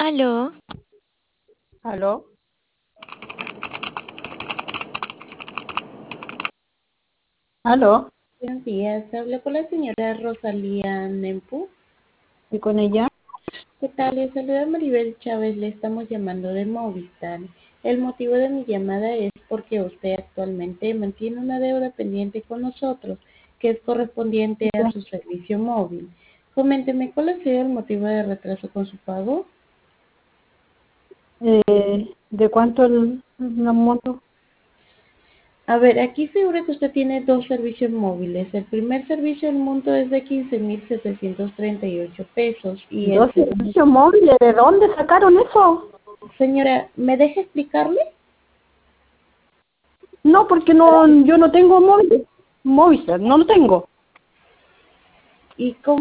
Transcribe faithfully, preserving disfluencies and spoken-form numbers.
Aló, ¿Aló? ¿Aló? Buenos días, hablo con la señora Rosalía Nempu. ¿Y con ella? ¿Qué tal? Le saluda Maribel Chávez, le estamos llamando de Movistar. El motivo de mi llamada es porque usted actualmente mantiene una deuda pendiente con nosotros, que es correspondiente a su servicio móvil. Coménteme, ¿cuál ha sido el motivo de retraso con su pago? Eh, ¿de cuánto el, la moto? A ver, aquí figura que usted tiene dos servicios móviles. El primer servicio, el monto es de quince mil setecientos treinta y ocho pesos y el ¿Dos segundo. servicios móviles? ¿De dónde sacaron eso? Señora, ¿me deja explicarle? No, porque no, yo no tengo móvil. Móvil, no lo tengo. ¿Y cómo